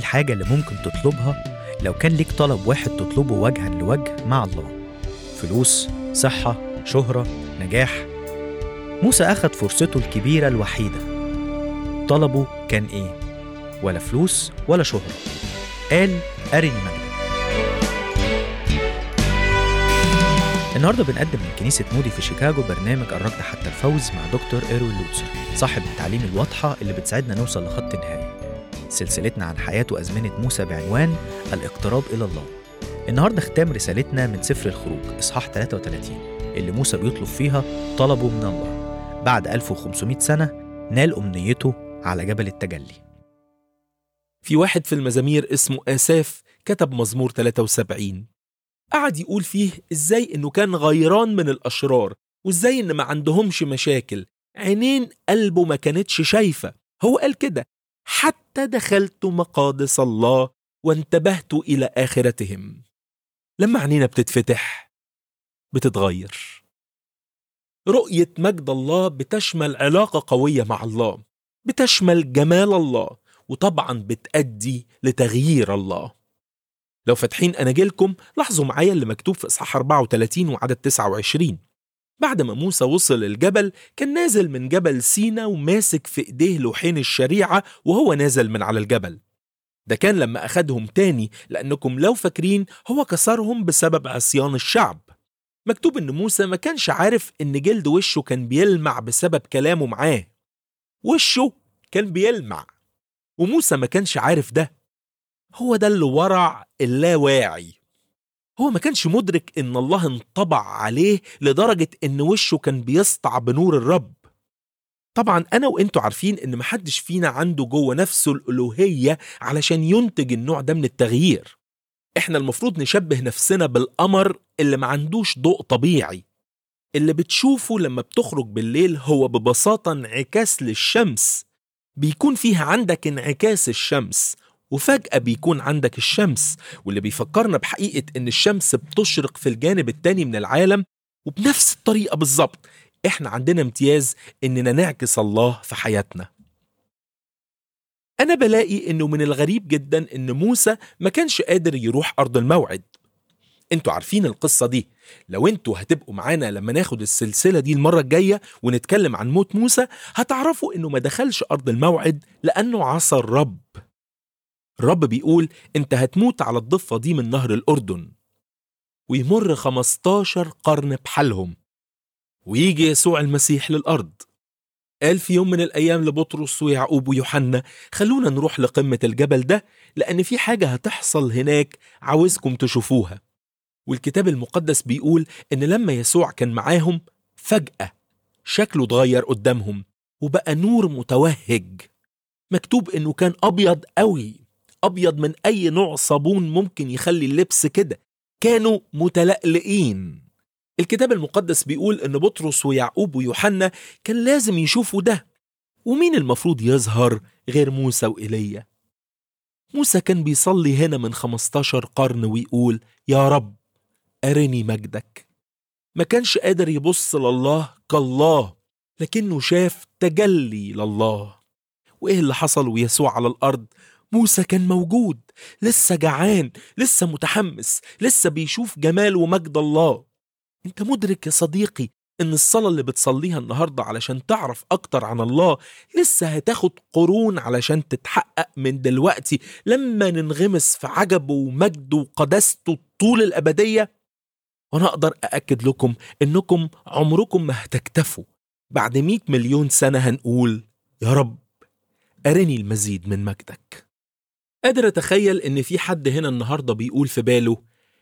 الحاجة اللي ممكن تطلبها لو كان ليك طلب واحد تطلبه وجها لوجه مع الله؟ فلوس، صحة، شهرة، نجاح. موسى أخذ فرصته الكبيرة الوحيدة. طلبه كان إيه؟ ولا فلوس ولا شهرة. قال: أرني مجدك. النهاردة بنقدم من كنيسة مودي في شيكاغو برنامج الركض حتى الفوز مع دكتور إيروين لوتسر، صاحب التعليم الواضحة اللي بتساعدنا نوصل لخط النهاية. سلسلتنا عن حياة وأزمنة موسى بعنوان الاقتراب إلى الله. النهاردة ختام رسالتنا من سفر الخروج إصحاح 33 اللي موسى بيطلب فيها طلبه من الله. بعد 1500 سنة نال أمنيته على جبل التجلي. في واحد في المزامير اسمه آساف كتب مزمور 73، قعد يقول فيه إزاي إنه كان غيران من الأشرار، وإزاي إن ما عندهمش مشاكل، عينين قلبه ما كانتش شايفة. هو قال كده: حتى دخلت مقادس الله وانتبهت إلى آخرتهم. لما عينينا بتتفتح بتتغير. رؤية مجد الله بتشمل علاقة قوية مع الله، بتشمل جمال الله، وطبعا بتأدي لتغيير الله. لو فاتحين أناجيلكم لاحظوا معايا اللي مكتوب في إصحاح 34 وعدد 29. بعد ما موسى وصل الجبل كان نازل من جبل سينا وماسك في إيديه لوحين الشريعة وهو نازل من على الجبل. ده كان لما أخدهم تاني، لأنكم لو فاكرين هو كسرهم بسبب عصيان الشعب. مكتوب إن موسى ما كانش عارف إن جلد وشه كان بيلمع بسبب كلامه معاه. وشه كان بيلمع وموسى ما كانش عارف ده. هو ده اللي ورع اللاواعي. هو ما كانش مدرك إن الله انطبع عليه لدرجة إن وشه كان بيسطع بنور الرب. طبعا أنا وإنتوا عارفين إن محدش فينا عنده جوه نفسه الألوهية علشان ينتج النوع ده من التغيير. إحنا المفروض نشبه نفسنا بالقمر اللي ما عندوش ضوء طبيعي. اللي بتشوفه لما بتخرج بالليل هو ببساطة انعكاس للشمس. بيكون فيها عندك انعكاس الشمس، وفجأة بيكون عندك الشمس، واللي بيفكرنا بحقيقة إن الشمس بتشرق في الجانب التاني من العالم. وبنفس الطريقة بالظبط إحنا عندنا امتياز إننا نعكس الله في حياتنا. أنا بلاقي إنه من الغريب جدا إن موسى ما كانش قادر يروح أرض الموعد. انتوا عارفين القصة دي. لو انتوا هتبقوا معانا لما ناخد السلسلة دي المرة الجاية ونتكلم عن موت موسى، هتعرفوا إنه ما دخلش أرض الموعد لأنه عصى الرب. الرب بيقول: انت هتموت على الضفة دي من نهر الأردن. ويمر 15 قرن بحالهم ويجي يسوع المسيح للأرض. قال في يوم من الأيام لبطرس ويعقوب ويوحنا: خلونا نروح لقمة الجبل ده، لأن في حاجة هتحصل هناك عاوزكم تشوفوها. والكتاب المقدس بيقول إن لما يسوع كان معاهم فجأة شكله اتغير قدامهم وبقى نور متوهج. مكتوب إنه كان أبيض قوي، أبيض من أي نوع صابون ممكن يخلي اللبس كده. كانوا متلألئين. الكتاب المقدس بيقول إن بطرس ويعقوب ويوحنا كان لازم يشوفوا ده. ومين المفروض يظهر غير موسى وإيليا؟ موسى كان بيصلي هنا من 15 قرن ويقول: يا رب أرني مجدك. ما كانش قادر يبص لله كالله، لكنه شاف تجلي لله. وإيه اللي حصل ويسوع على الأرض؟ موسى كان موجود، لسه جعان، لسه متحمس، لسه بيشوف جمال ومجد الله. انت مدرك يا صديقي ان الصلاة اللي بتصليها النهاردة علشان تعرف اكتر عن الله لسه هتاخد قرون علشان تتحقق من دلوقتي لما ننغمس في عجبه ومجده وقداسته طول الأبدية؟ وانا اقدر أأكد لكم انكم عمركم ما هتكتفوا. بعد 100 مليون سنة هنقول: يا رب أرني المزيد من مجدك. قادر أتخيل إن في حد هنا النهاردة بيقول في باله: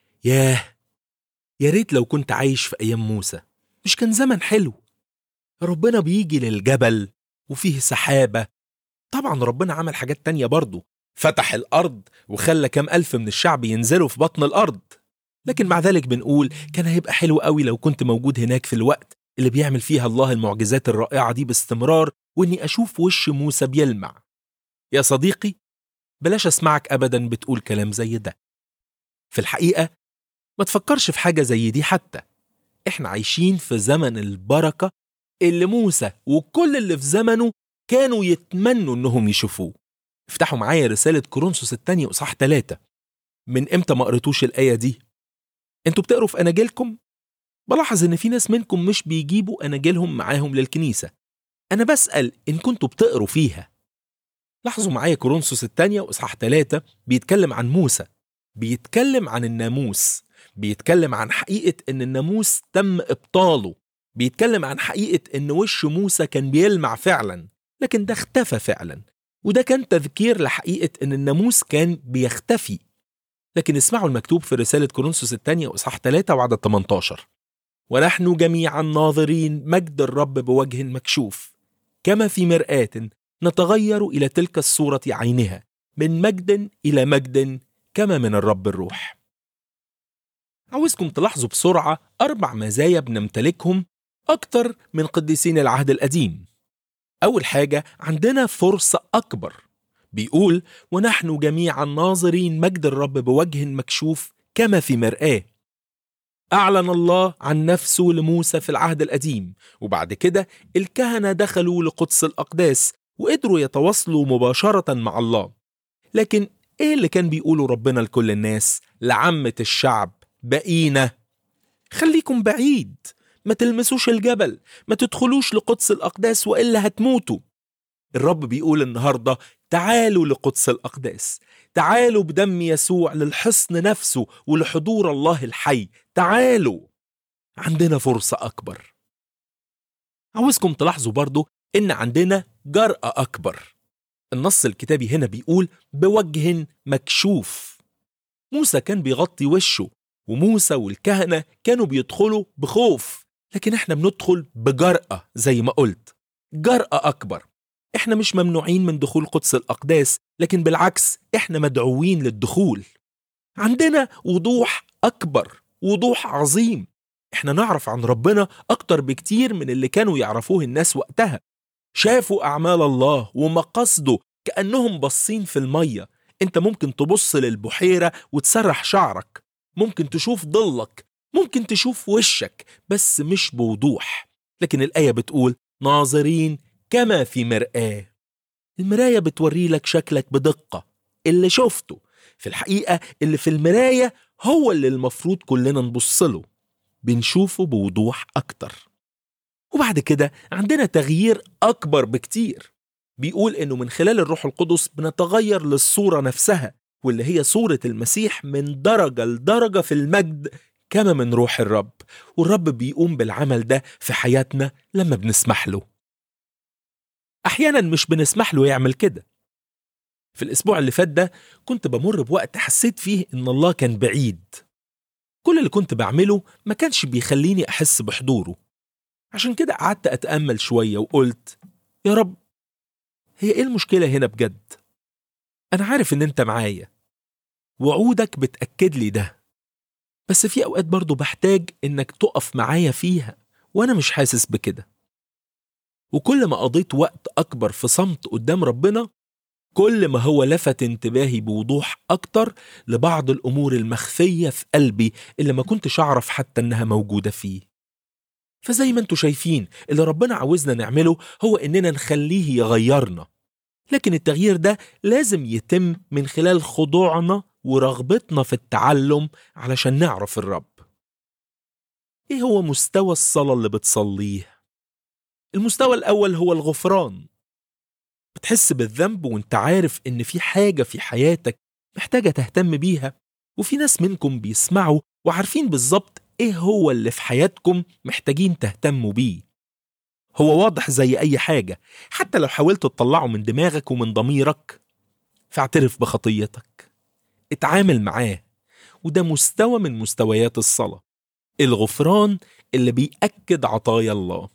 يا ريت لو كنت عايش في أيام موسى، مش كان زمن حلو؟ ربنا بيجي للجبل وفيه سحابة. طبعا ربنا عمل حاجات تانية برضو، فتح الأرض وخلى كام ألف من الشعب ينزلوا في بطن الأرض. لكن مع ذلك بنقول كان هيبقى حلو قوي لو كنت موجود هناك في الوقت اللي بيعمل فيها الله المعجزات الرائعة دي باستمرار، وإني أشوف وش موسى بيلمع. يا صديقي، بلاش أسمعك أبدا بتقول كلام زي ده. في الحقيقة ما تفكرش في حاجة زي دي حتى. إحنا عايشين في زمن البركة اللي موسى وكل اللي في زمنه كانوا يتمنوا إنهم يشوفوه. افتحوا معايا رسالة كورنثوس الثانية إصحاح 3. من إمتى ما قريتوش الآية دي؟ انتوا بتقروا في أناجيلكم؟ بلاحظ إن في ناس منكم مش بيجيبوا أناجيلهم معاهم للكنيسة. أنا بسأل إن كنتوا بتقروا فيها. لاحظوا معايا كورنثوس الثانية وإصحاح 3 بيتكلم عن موسى، بيتكلم عن الناموس، بيتكلم عن حقيقة إن الناموس تم إبطاله، بيتكلم عن حقيقة إن وش موسى كان بيلمع فعلا لكن ده اختفى فعلا، وده كان تذكير لحقيقة إن الناموس كان بيختفي. لكن اسمعوا المكتوب في رسالة كورنثوس الثانية وإصحاح 3 وعدد 18: ونحن جميعا ناظرين مجد الرب بوجه مكشوف كما في مرآة نتغير إلى تلك الصورة عينها من مجد إلى مجد كما من الرب الروح. عاوزكم تلاحظوا بسرعة 4 مزايا بنمتلكهم أكتر من قديسين العهد القديم. أول حاجة، عندنا فرصة أكبر. بيقول ونحن جميعا ناظرين مجد الرب بوجه مكشوف كما في مرآة. أعلن الله عن نفسه لموسى في العهد القديم، وبعد كده الكهنة دخلوا لقدس الأقداس وقدروا يتواصلوا مباشرة مع الله. لكن إيه اللي كان بيقوله ربنا لكل الناس، لعامة الشعب؟ بقينا خليكم بعيد، ما تلمسوش الجبل، ما تدخلوش لقدس الأقداس وإلا هتموتوا. الرب بيقول النهاردة تعالوا لقدس الأقداس، تعالوا بدم يسوع للحصن نفسه ولحضور الله الحي، تعالوا. عندنا فرصة أكبر. عاوزكم تلاحظوا برضو إن عندنا جرأة أكبر. النص الكتابي هنا بيقول بوجه مكشوف. موسى كان بيغطي وشه، وموسى والكهنة كانوا بيدخلوا بخوف، لكن احنا بندخل بجرأة. زي ما قلت، جرأة أكبر. احنا مش ممنوعين من دخول قدس الأقداس، لكن بالعكس احنا مدعوين للدخول. عندنا وضوح أكبر، وضوح عظيم. احنا نعرف عن ربنا أكتر بكتير من اللي كانوا يعرفوه الناس وقتها. شافوا أعمال الله ومقاصده كأنهم باصين في المية. انت ممكن تبص للبحيرة وتسرح شعرك، ممكن تشوف ضلك، ممكن تشوف وشك، بس مش بوضوح. لكن الآية بتقول ناظرين كما في مرآة. المراية بتوري لك شكلك بدقة. اللي شفته في الحقيقة، اللي في المراية هو اللي المفروض كلنا نبص له، بنشوفه بوضوح أكتر. وبعد كده عندنا تغيير أكبر بكتير. بيقول إنه من خلال الروح القدس بنتغير للصورة نفسها، واللي هي صورة المسيح، من درجة لدرجة في المجد كما من روح الرب. والرب بيقوم بالعمل ده في حياتنا لما بنسمح له. أحيانا مش بنسمح له يعمل كده. في الأسبوع اللي فات ده كنت بمر بوقت حسيت فيه إن الله كان بعيد. كل اللي كنت بعمله ما كانش بيخليني أحس بحضوره. عشان كده قعدت أتأمل شوية وقلت يا رب، هي إيه المشكلة هنا بجد؟ أنا عارف إن أنت معايا، وعودك بتأكد لي ده، بس في أوقات برضو بحتاج إنك تقف معايا فيها وأنا مش حاسس بكده. وكل ما قضيت وقت أكبر في صمت قدام ربنا، كل ما هو لفت انتباهي بوضوح أكتر لبعض الأمور المخفية في قلبي اللي ما كنتش أعرف حتى إنها موجودة فيه. فزي ما انتوا شايفين، اللي ربنا عاوزنا نعمله هو إننا نخليه يغيرنا، لكن التغيير ده لازم يتم من خلال خضوعنا ورغبتنا في التعلم علشان نعرف الرب. إيه هو مستوى الصلاة اللي بتصليه؟ المستوى الأول هو الغفران. بتحس بالذنب وانت عارف إن في حاجة في حياتك محتاجة تهتم بيها، وفي ناس منكم بيسمعوا وعارفين بالظبط إيه هو اللي في حياتكم محتاجين تهتموا بيه. هو واضح زي أي حاجة، حتى لو حاولت تطلعه من دماغك ومن ضميرك. فاعترف بخطيتك، اتعامل معاه، وده مستوى من مستويات الصلاة، الغفران اللي بيأكد عطايا الله.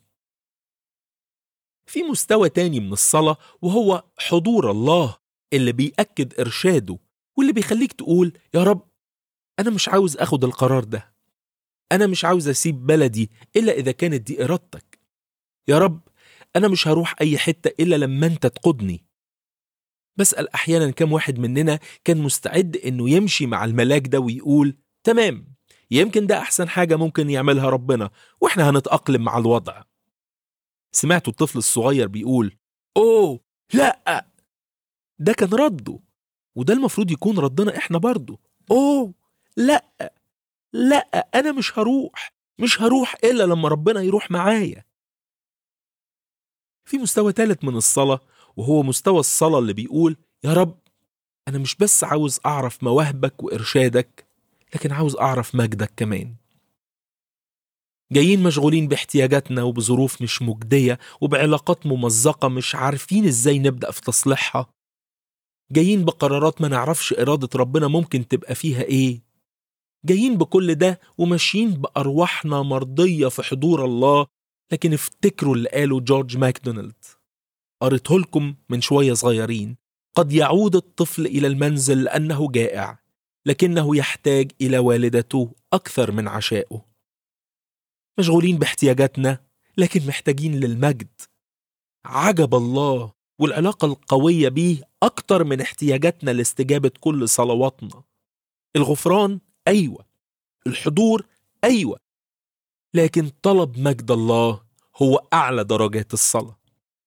في مستوى تاني من الصلاة، وهو حضور الله اللي بيأكد إرشاده، واللي بيخليك تقول يا رب، أنا مش عاوز أخد القرار ده، أنا مش عاوز أسيب بلدي إلا إذا كانت دي إرادتك، يا رب أنا مش هروح أي حتة إلا لما أنت تقودني. بسأل أحيانا كم واحد مننا كان مستعد إنه يمشي مع الملاك ده ويقول تمام، يمكن ده أحسن حاجة ممكن يعملها ربنا وإحنا هنتأقلم مع الوضع. سمعتوا الطفل الصغير بيقول أوه لأ، ده كان رده، وده المفروض يكون ردنا إحنا برضو. أوه لأ أنا مش هروح إلا لما ربنا يروح معايا. في مستوى ثالث من الصلاة، وهو مستوى الصلاة اللي بيقول يا رب أنا مش بس عاوز أعرف مواهبك وإرشادك، لكن عاوز أعرف مجدك كمان. جايين مشغولين باحتياجاتنا وبظروف مش مجدية وبعلاقات ممزقة مش عارفين إزاي نبدأ في تصليحها. جايين بقرارات ما نعرفش إرادة ربنا ممكن تبقى فيها إيه. جايين بكل ده وماشيين بأرواحنا مرضية في حضور الله، لكن افتكروا اللي قاله جورج ماكدونالد، قريته لكم من شوية صغيرين: قد يعود الطفل إلى المنزل لأنه جائع، لكنه يحتاج إلى والدته أكثر من عشائه. مشغولين باحتياجاتنا لكن محتاجين للمجد. عجب الله والعلاقة القوية بيه أكتر من احتياجاتنا لاستجابة كل صلواتنا. الغفران أيوة، الحضور أيوة، لكن طلب مجد الله هو أعلى درجات الصلاة.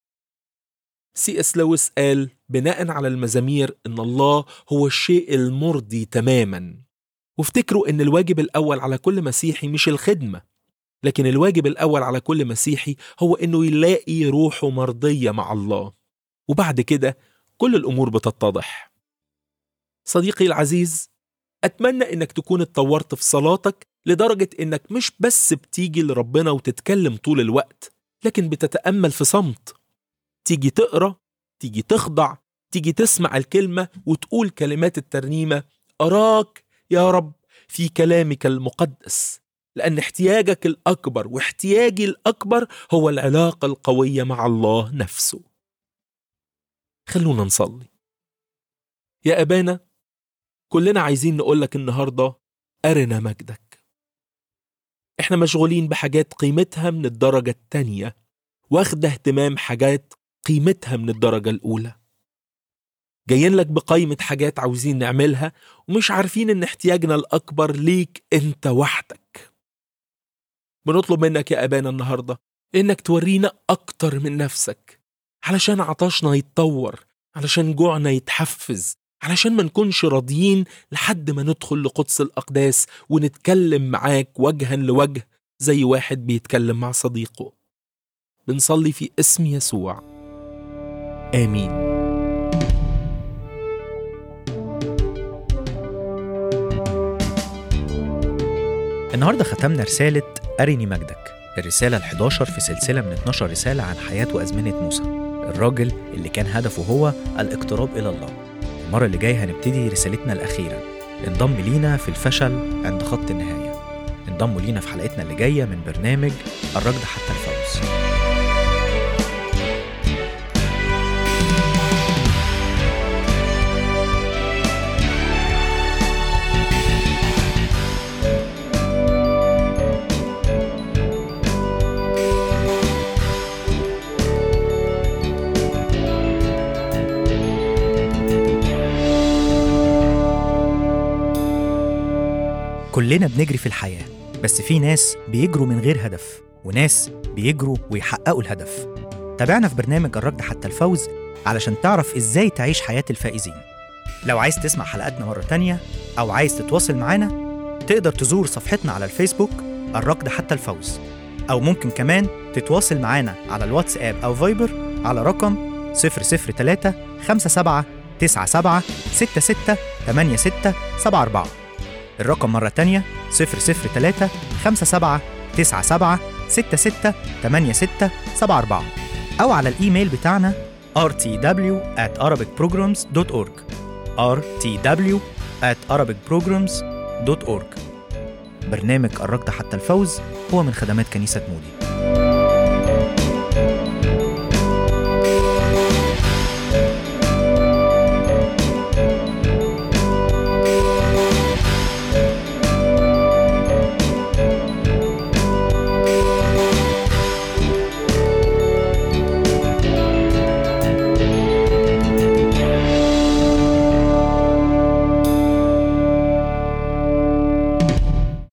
C.S. لويس قال بناء على المزامير إن الله هو الشيء المرضي تماما. وافتكروا إن الواجب الأول على كل مسيحي مش الخدمة، لكن الواجب الأول على كل مسيحي هو إنه يلاقي روحه مرضية مع الله، وبعد كده كل الأمور بتتضح. صديقي العزيز، أتمنى إنك تكون اتطورت في صلاتك لدرجة إنك مش بس بتيجي لربنا وتتكلم طول الوقت، لكن بتتأمل في صمت. تيجي تقرأ، تيجي تخضع، تيجي تسمع الكلمة وتقول كلمات الترنيمة: أراك يا رب في كلامك المقدس، لأن احتياجك الأكبر واحتياجي الأكبر هو العلاقة القوية مع الله نفسه. خلونا نصلي. يا أبانا، كلنا عايزين نقولك النهاردة أرنا مجدك. احنا مشغولين بحاجات قيمتها من الدرجة التانية، واخده اهتمام حاجات قيمتها من الدرجة الأولى. جايين لك بقائمة حاجات عاوزين نعملها ومش عارفين ان احتياجنا الأكبر ليك انت وحدك. بنطلب منك يا أبانا النهاردة انك تورينا أكتر من نفسك، علشان عطشنا يتطور، علشان جوعنا يتحفز، علشان ما نكونش راضيين لحد ما ندخل لقدس الأقداس ونتكلم معاك وجها لوجه زي واحد بيتكلم مع صديقه. بنصلي في اسم يسوع، آمين. النهاردة ختمنا رسالة أرني مجدك، الرسالة ال11 في سلسلة من 12 رسالة عن حياة وأزمنة موسى، الراجل اللي كان هدفه هو الاقتراب إلى الله. المرة اللي جاية هنبتدي رسالتنا الأخيرة. انضم لينا في الفشل عند خط النهاية. انضموا لينا في حلقتنا اللي جاية من برنامج الركض حتى الفوز. كلنا بنجري في الحياة، بس في ناس بيجروا من غير هدف، وناس بيجروا ويحققوا الهدف. تابعنا في برنامج الركض حتى الفوز علشان تعرف إزاي تعيش حياة الفائزين. لو عايز تسمع حلقاتنا مرة تانية أو عايز تتواصل معنا، تقدر تزور صفحتنا على الفيسبوك الركض حتى الفوز، أو ممكن كمان تتواصل معنا على الواتساب أو فايبر على رقم 003 57 97 66 86 74. الرقم مرة تانية 003 57 97 66 86 74، أو على الإيميل بتاعنا rtw@arabicprograms.org rtw@arabicprograms.org. برنامج الركض حتى الفوز هو من خدمات كنيسة مودي.